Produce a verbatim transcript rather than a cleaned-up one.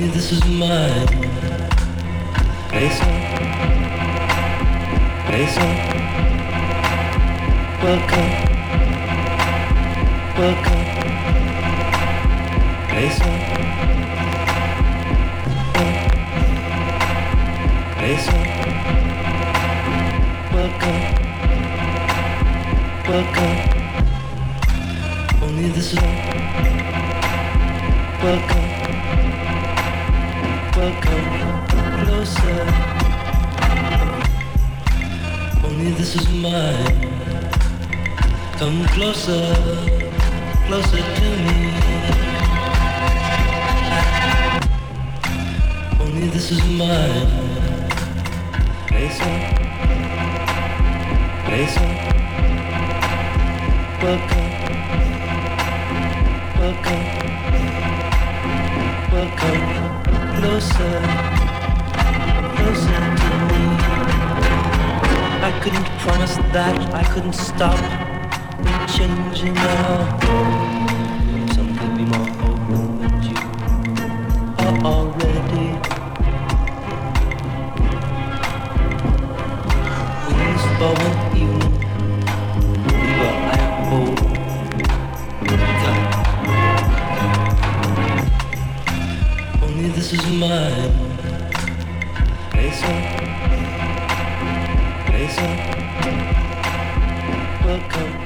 Only this is mine. Face on, face on. Welcome, welcome. Face on, face on. Welcome, welcome. Only this is welcome, welcome, closer. Only this is mine. Come closer, closer to me. Only this is mine. Face on, face on. Welcome, welcome, welcome. Closer, closer to me. I couldn't promise that I couldn't stop changing now. Some give me more hope than you are already. Wings for one evening, we were at home. Only this is mine. Face on, face on. Welcome.